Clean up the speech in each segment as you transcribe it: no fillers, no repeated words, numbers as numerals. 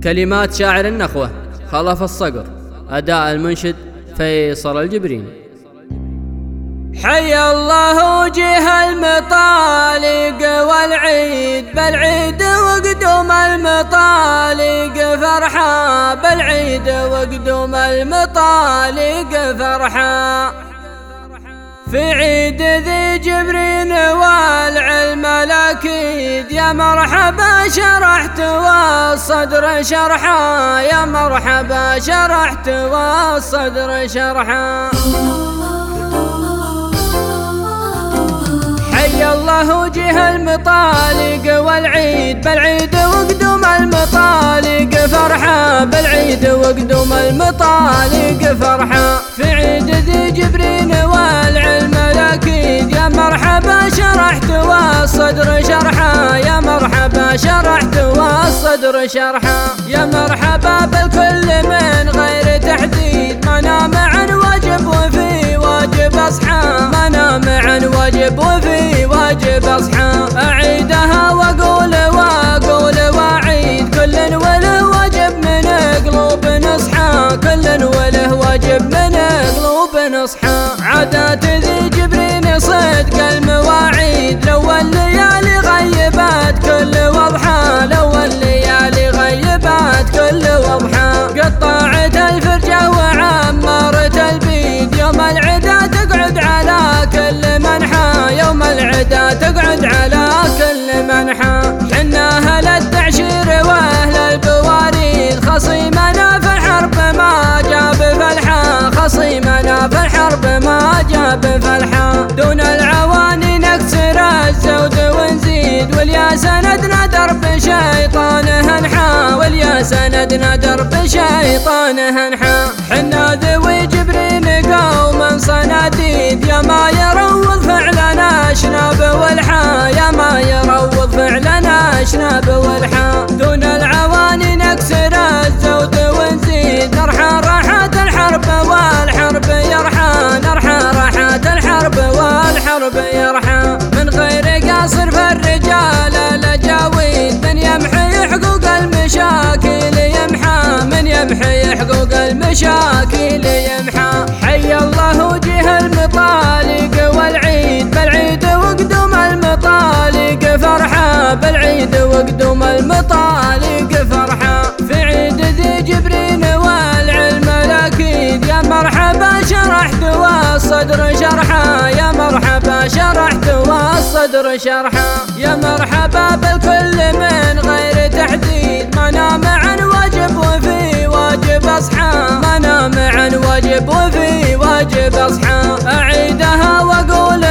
كلمات شاعر النخوة خلف الصقر، أداء المنشد فيصل الجبرين. حي الله وجه المطالق والعيد بالعيد وقدوم المطالق فرحة، بالعيد وقدوم المطالق فرحة. في عيد ذي جبرين والعلم الأكيد يا مرحبا شرحت والصدر شرحا، يا مرحبا شرحت والصدر شرحا. حي الله وجه المطالق والعيد بالعيد وقدوم المطالق فرحة، بالعيد وقدوم المطالق فرحة. في عيد ذي جبرين والعلم الأكيد يا مرحبا شرحت والصدر شرحا، يا مرحبا شرحت والصدر شرحا. يا مرحبا بالكل من غير تحديد، منام عن واجب وفي واجب أصحى، منام عن واجب وفي واجب أصحى. أعيدها وأقول وأعيد كل وله واجب من قلوب نصحى، كل وله واجب من قلوب نصحى. عادات ذي جبرين صدق المواعيد، لو الليالي غيبات كل وضحى، لو الليالي غيبات كل وضحى. قطعت الفرجة وعمرت البيد، يوم العدا تقعد على كل منحى، يوم العدا تقعد على كل منحى. حنا أهل التعشير وأهل البواريد، خصيمنا في الحرب ما جاب فلحة، خصيمنا في الحرب ما جاب فلحة. دون العواني نكسر الزود ونزيد، واليا سندنا درب شيطانه انحى، واليا سندنا درب شيطانه انحى. حنا ذوي جبرين قوم صناديد، يا ما يروض فعلنا شناب والحا، يا ما يروض فعلنا شناب والحا. دون العواني نكسر الزود ونزيد، نرحى راحات الحرب والحرب يرحى، نرحى راحات الحرب والحرب يرحى. من غير قاصر فالرجال الأجاويد، من يمحي حقوق المشاكل يمحى، من يمحي حقوق المشاكل يمحى. حي الله وجه المطالق والعيد بالعيد وقدوم المطالق فرحة، بالعيد وقدوم المطالق فرحة. في عيد ذي جبرين والعلم الأكيد يا مرحبا شرحت والصدر شرحا، يا مرحبا شرحت والصدر شرحا. يا مرحبا بالكل من غير تحديد، منام عن واجب وفي واجب أصحى، منام عن واجب وفي واجب أصحى. أعيدها وأقول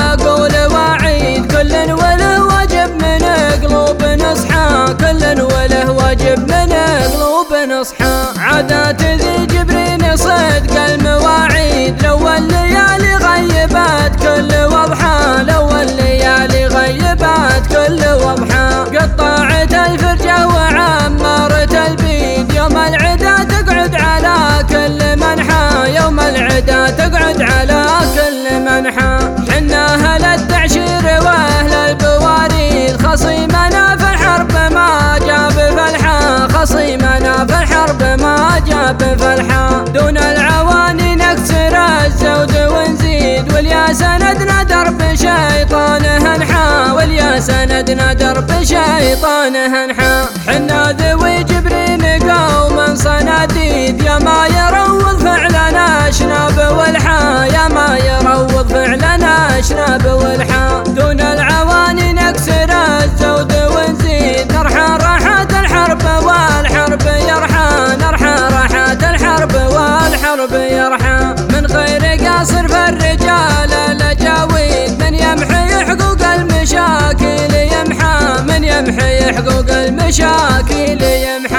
وأعيد كل وله واجب من قلوب نصحى، كل وله واجب من قلوب نصحى. عادات ذي جبرين صدق المواعيد، لو الليالي غيبات كل وضحى، لو الليالي غيبات كل وضحى. قطعت الفرجة وعمرت البيد، يوم العدا تقعد على كل منحى، يوم العدا تقعد على كل منحى. حنا أهل التعشير وأهل البواريد، خصيمنا في الحرب ما جاب فلحة، خصيمنا في الحرب ما جاب فلحة. دون العواني نكسر الزود ونزيد، واليا سندنا درب شيطانه انحى، واليا سندنا درب شيطانه انحى. حنا ذوي جبرين قوم صناديد، يا ما يروض فعلنا شناب والحا، يا ما يروض فعلنا شناب والحا. دون العواني نكسر الزود ونزيد، نرحى راحات الحرب والحرب يرحى، نرحى راحات الحرب والحرب يرحى. من غير قاصر فالرجال الأجاويد، من يمحي حقوق المشاكل يمحى، من يمحي حقوق المشاكل يمحى.